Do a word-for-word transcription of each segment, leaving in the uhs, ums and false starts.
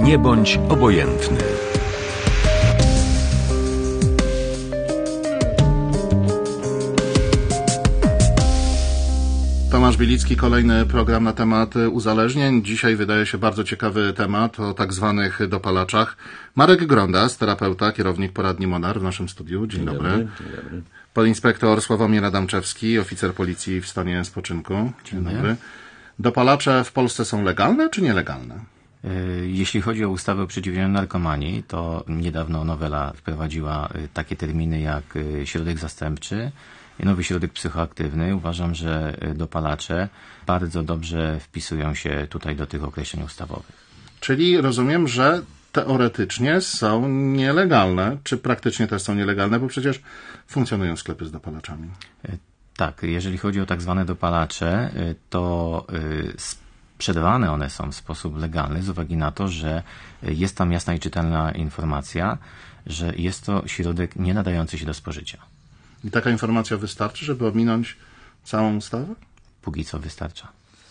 Nie bądź obojętny. Tomasz Bielicki, kolejny program na temat uzależnień. Dzisiaj wydaje się bardzo ciekawy temat o tak zwanych dopalaczach. Marek Grondas, terapeuta, kierownik poradni Monar w naszym studiu. Dzień, Dzień dobry. dobry. Dzień dobry. Podinspektor Sławomir Adamczewski, oficer policji w stanie spoczynku. Dzień Dzień dobry. Dopalacze w Polsce są legalne czy nielegalne? Jeśli chodzi o ustawę o przeciwdziałaniu narkomanii, to niedawno nowela wprowadziła takie terminy jak środek zastępczy, nowy środek psychoaktywny. Uważam, że dopalacze bardzo dobrze wpisują się tutaj do tych określeń ustawowych. Czyli rozumiem, że teoretycznie są nielegalne, czy praktycznie też są nielegalne, bo przecież funkcjonują sklepy z dopalaczami. Tak, jeżeli chodzi o tak zwane dopalacze, to sprzedawane one są w sposób legalny z uwagi na to, że jest tam jasna i czytelna informacja, że jest to środek nie nadający się do spożycia. I taka informacja wystarczy, żeby ominąć całą ustawę? Póki co wystarcza.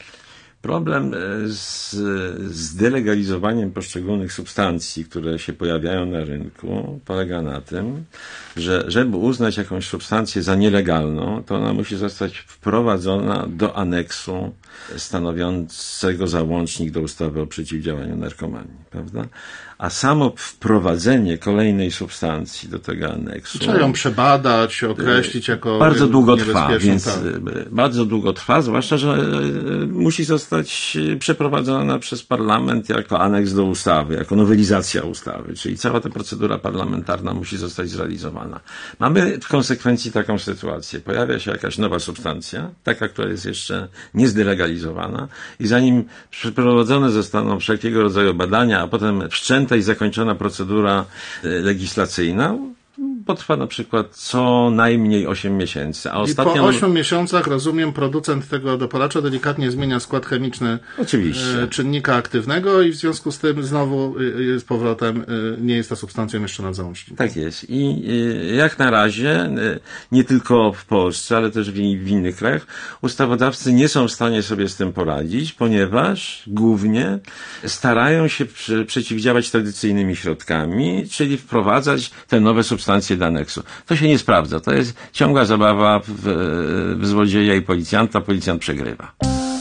Problem z, z delegalizowaniem poszczególnych substancji, które się pojawiają na rynku, polega na tym, że żeby uznać jakąś substancję za nielegalną, to ona musi zostać wprowadzona do aneksu stanowiącego załącznik do ustawy o przeciwdziałaniu narkomanii, prawda? A samo wprowadzenie kolejnej substancji do tego aneksu... Trzeba ją przebadać, określić jako bardzo długo trwa, więc tak. bardzo długo trwa, zwłaszcza, że musi zostać przeprowadzona przez parlament jako aneks do ustawy, jako nowelizacja ustawy, czyli cała ta procedura parlamentarna musi zostać zrealizowana. Mamy w konsekwencji taką sytuację. Pojawia się jakaś nowa substancja, taka, która jest jeszcze niezdelegalizowana i zanim przeprowadzone zostaną wszelkiego rodzaju badania, a potem wszczęta i zakończona procedura legislacyjna, potrwa na przykład co najmniej osiem miesięcy. A ostatnio... I po ośmiu miesiącach, rozumiem, producent tego dopalacza delikatnie zmienia skład chemiczny Oczywiście. czynnika aktywnego i w związku z tym znowu z powrotem nie jest ta substancja umieszczona w załączniku. Tak jest. I jak na razie, nie tylko w Polsce, ale też w innych krajach, ustawodawcy nie są w stanie sobie z tym poradzić, ponieważ głównie starają się przeciwdziałać tradycyjnymi środkami, czyli wprowadzać te nowe substancje do aneksu. To się nie sprawdza. To jest ciągła zabawa w, w złodzieja i policjanta. Policjant przegrywa.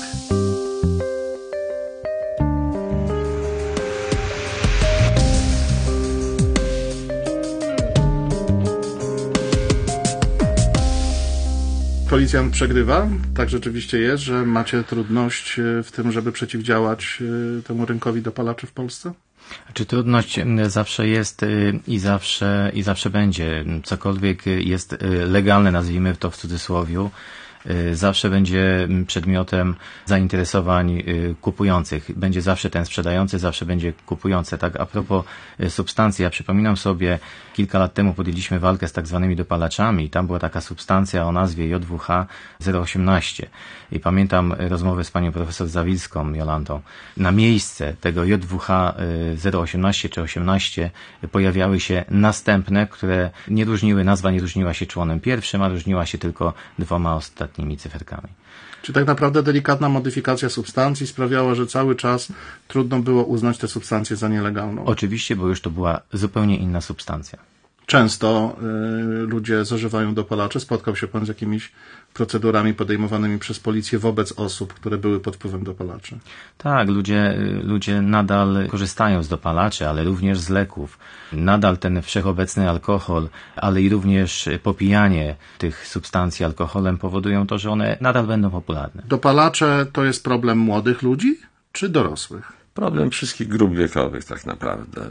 Policjant przegrywa? Tak rzeczywiście jest, że macie trudność w tym, żeby przeciwdziałać temu rynkowi dopalaczy w Polsce? Czy trudność zawsze jest i zawsze, i zawsze będzie. Cokolwiek jest legalne, nazwijmy to w cudzysłowiu, zawsze będzie przedmiotem zainteresowań kupujących. Będzie zawsze ten sprzedający, zawsze będzie kupujący. Tak a propos substancji, ja przypominam sobie, kilka lat temu podjęliśmy walkę z tak zwanymi dopalaczami i tam była taka substancja o nazwie J W H zero osiemnaście. I pamiętam rozmowę z panią profesor Zawilską, Jolantą. Na miejsce tego J W H zero osiemnaście czy osiemnaście pojawiały się następne, które nie różniły, nazwa nie różniła się członem pierwszym, a różniła się tylko dwoma ostatnimi cyferkami. Czy tak naprawdę delikatna modyfikacja substancji sprawiała, że cały czas trudno było uznać tę substancję za nielegalną? Oczywiście, bo już to była zupełnie inna substancja. Często y, ludzie zażywają dopalacze. Spotkał się pan z jakimiś procedurami podejmowanymi przez policję wobec osób, które były pod wpływem dopalaczy? Tak, ludzie, ludzie nadal korzystają z dopalaczy, ale również z leków. Nadal ten wszechobecny alkohol, ale i również popijanie tych substancji alkoholem powodują to, że one nadal będą popularne. Dopalacze to jest problem młodych ludzi czy dorosłych? Problem wszystkich grup wiekowych tak naprawdę.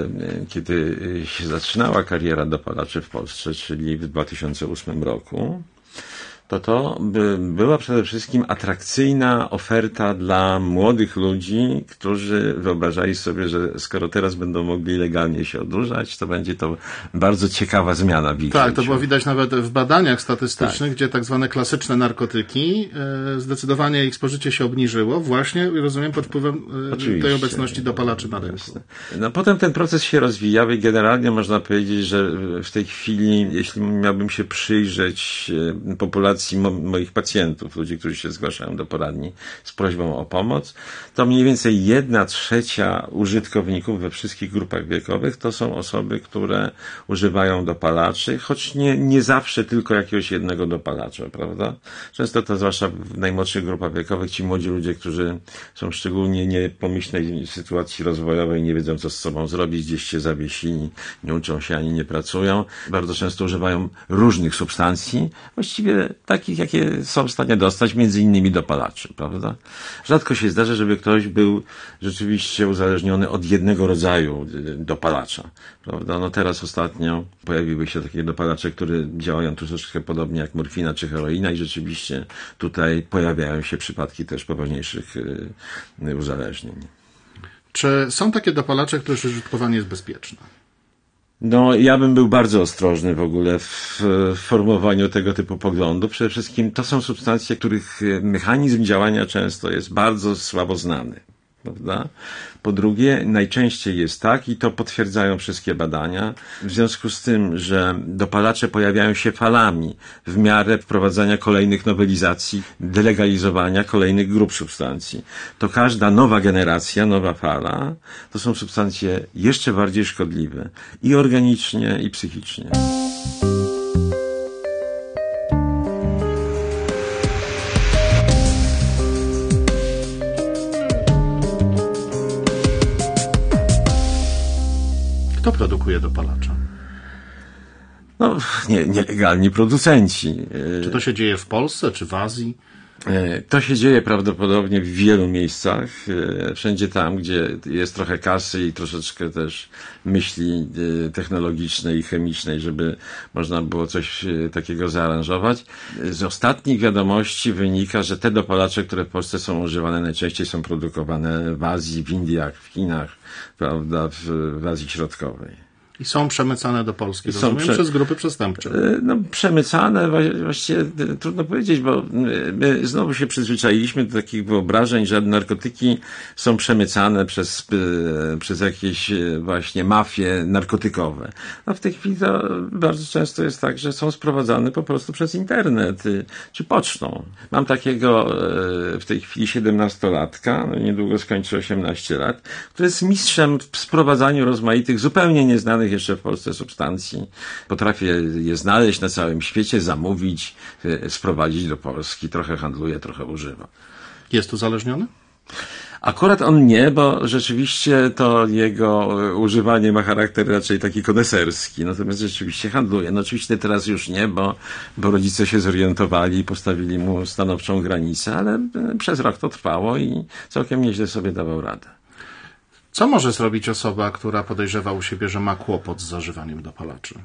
Kiedy się zaczynała kariera dopalaczy w Polsce, czyli w dwa tysiące ósmym roku, to to by była przede wszystkim atrakcyjna oferta dla młodych ludzi, którzy wyobrażali sobie, że skoro teraz będą mogli legalnie się odurzać, to będzie to bardzo ciekawa zmiana w ich Tak, życiu. to było widać nawet w badaniach statystycznych, tak. gdzie tak zwane klasyczne narkotyki, e, zdecydowanie ich spożycie się obniżyło, właśnie, rozumiem, pod wpływem e, tej obecności dopalaczy na rynku. No, potem ten proces się rozwijał i generalnie można powiedzieć, że w tej chwili, jeśli miałbym się przyjrzeć populacji sytuacji mo- moich pacjentów, ludzi, którzy się zgłaszają do poradni z prośbą o pomoc, to mniej więcej jedna trzecia użytkowników we wszystkich grupach wiekowych to są osoby, które używają dopalaczy, choć nie, nie zawsze tylko jakiegoś jednego dopalacza, prawda? Często to zwłaszcza w najmłodszych grupach wiekowych ci młodzi ludzie, którzy są w szczególnie niepomyślnej sytuacji rozwojowej, nie wiedzą co z sobą zrobić, gdzieś się zawiesili, nie uczą się ani nie pracują, bardzo często używają różnych substancji, właściwie takich, jakie są w stanie dostać, między innymi dopalaczy, prawda? Rzadko się zdarza, żeby ktoś był rzeczywiście uzależniony od jednego rodzaju dopalacza, prawda? No teraz ostatnio pojawiły się takie dopalacze, które działają troszeczkę podobnie jak morfina czy heroina i rzeczywiście tutaj pojawiają się przypadki też poważniejszych y, uzależnień. Czy są takie dopalacze, których użytkowanie jest bezpieczne? No, ja bym był bardzo ostrożny w ogóle w, w formowaniu tego typu poglądów. Przede wszystkim to są substancje, których mechanizm działania często jest bardzo słabo znany, prawda? Po drugie, najczęściej jest tak, i to potwierdzają wszystkie badania, w związku z tym, że dopalacze pojawiają się falami w miarę wprowadzania kolejnych nowelizacji, delegalizowania kolejnych grup substancji. To każda nowa generacja, nowa fala, to są substancje jeszcze bardziej szkodliwe i organicznie, i psychicznie. Kto produkuje dopalacze? No, nie, nielegalni producenci. Czy to się dzieje w Polsce, czy w Azji? To się dzieje prawdopodobnie w wielu miejscach, wszędzie tam, gdzie jest trochę kasy i troszeczkę też myśli technologicznej i chemicznej, żeby można było coś takiego zaaranżować. Z ostatnich wiadomości wynika, że te dopalacze, które w Polsce są używane, najczęściej są produkowane w Azji, w Indiach, w Chinach, prawda, w, w Azji Środkowej. I są przemycane do Polski, są rozumiem, prze... przez grupy przestępcze. No, przemycane, właściwie trudno powiedzieć, bo my znowu się przyzwyczailiśmy do takich wyobrażeń, że narkotyki są przemycane przez, przez jakieś właśnie mafie narkotykowe. A w tej chwili to bardzo często jest tak, że są sprowadzane po prostu przez internet czy pocztą. Mam takiego w tej chwili siedemnastolatka, no niedługo skończy osiemnaście lat, który jest mistrzem w sprowadzaniu rozmaitych, zupełnie nieznanych jeszcze w Polsce substancji. Potrafię je znaleźć na całym świecie, zamówić, sprowadzić do Polski. Trochę handluje, trochę używa. Jest uzależniony? Akurat on nie, bo rzeczywiście to jego używanie ma charakter raczej taki koneserski. Natomiast rzeczywiście handluje. No oczywiście teraz już nie, bo, bo rodzice się zorientowali i postawili mu stanowczą granicę, ale przez rok to trwało i całkiem nieźle sobie dawał radę. Co może zrobić osoba, która podejrzewa u siebie, że ma kłopot z zażywaniem dopalaczy?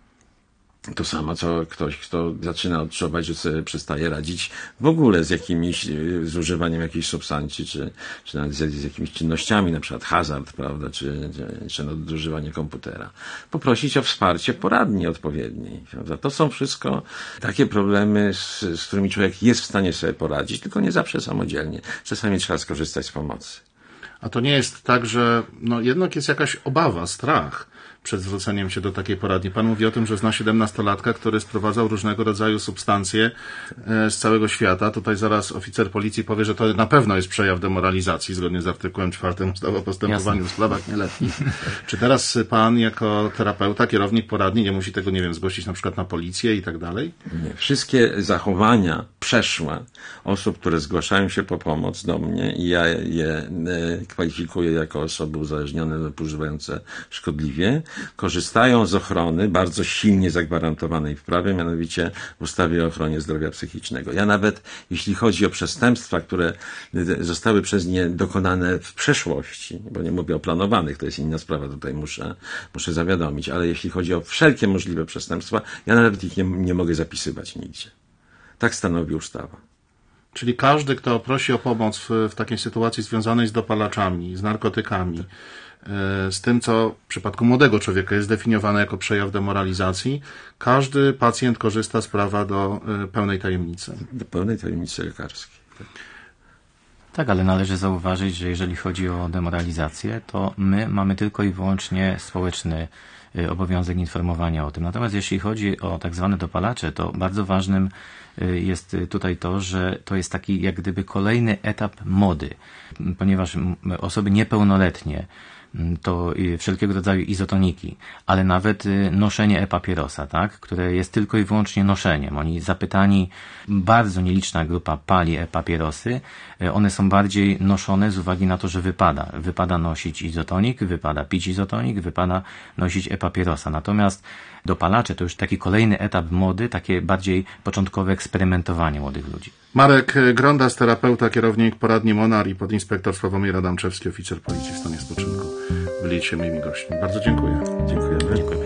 To samo, co ktoś, kto zaczyna odczuwać, że sobie przestaje radzić w ogóle z jakimiś, z używaniem jakiejś substancji, czy, czy nawet z, z jakimiś czynnościami, na przykład hazard, prawda, czy, czy, czy nadużywanie komputera. Poprosić o wsparcie poradni odpowiedniej, prawda. To są wszystko takie problemy, z, z którymi człowiek jest w stanie sobie poradzić, tylko nie zawsze samodzielnie. Czasami trzeba skorzystać z pomocy. A to nie jest tak, że no jednak jest jakaś obawa, strach przed zwróceniem się do takiej poradni. Pan mówi o tym, że zna siedemnastolatka, który sprowadzał różnego rodzaju substancje z całego świata. Tutaj zaraz oficer policji powie, że to na pewno jest przejaw demoralizacji zgodnie z artykułem czwartym ustawy o postępowaniu Jasne. w sprawach nieletnich. Czy teraz pan jako terapeuta, kierownik poradni nie musi tego, nie wiem, zgłosić na przykład na policję i tak dalej? Nie. Wszystkie zachowania przeszłe osób, które zgłaszają się po pomoc do mnie i ja je kwalifikuję jako osoby uzależnione lub używające szkodliwie, korzystają z ochrony bardzo silnie zagwarantowanej w prawie, mianowicie w ustawie o ochronie zdrowia psychicznego. Ja nawet, jeśli chodzi o przestępstwa, które zostały przez nie dokonane w przeszłości, bo nie mówię o planowanych, to jest inna sprawa, tutaj muszę, muszę zawiadomić, ale jeśli chodzi o wszelkie możliwe przestępstwa, ja nawet ich nie, nie mogę zapisywać nigdzie. Tak stanowi ustawa. Czyli każdy, kto prosi o pomoc w, w takiej sytuacji związanej z dopalaczami, z narkotykami, z tym, co w przypadku młodego człowieka jest definiowane jako przejaw demoralizacji, każdy pacjent korzysta z prawa do pełnej tajemnicy. Do pełnej tajemnicy lekarskiej. Tak. Tak, ale należy zauważyć, że jeżeli chodzi o demoralizację, to my mamy tylko i wyłącznie społeczny obowiązek informowania o tym. Natomiast jeśli chodzi o tak zwane dopalacze, to bardzo ważnym jest tutaj to, że to jest taki jak gdyby kolejny etap mody, ponieważ osoby niepełnoletnie to wszelkiego rodzaju izotoniki, ale nawet noszenie e-papierosa, tak, które jest tylko i wyłącznie noszeniem. Oni zapytani, bardzo nieliczna grupa pali e-papierosy, one są bardziej noszone z uwagi na to, że wypada. Wypada nosić izotonik, wypada pić izotonik, wypada nosić e-papierosa. Natomiast dopalacze to już taki kolejny etap mody, takie bardziej początkowe eksperymentowanie młodych ludzi. Marek Grondas, terapeuta, kierownik poradni Monar i podinspektor Sławomir Adamczewski, oficer policji w stanie spoczynku, byli dzisiaj moimi gośćmi. Bardzo dziękuję. Dziękujemy. Dziękuję.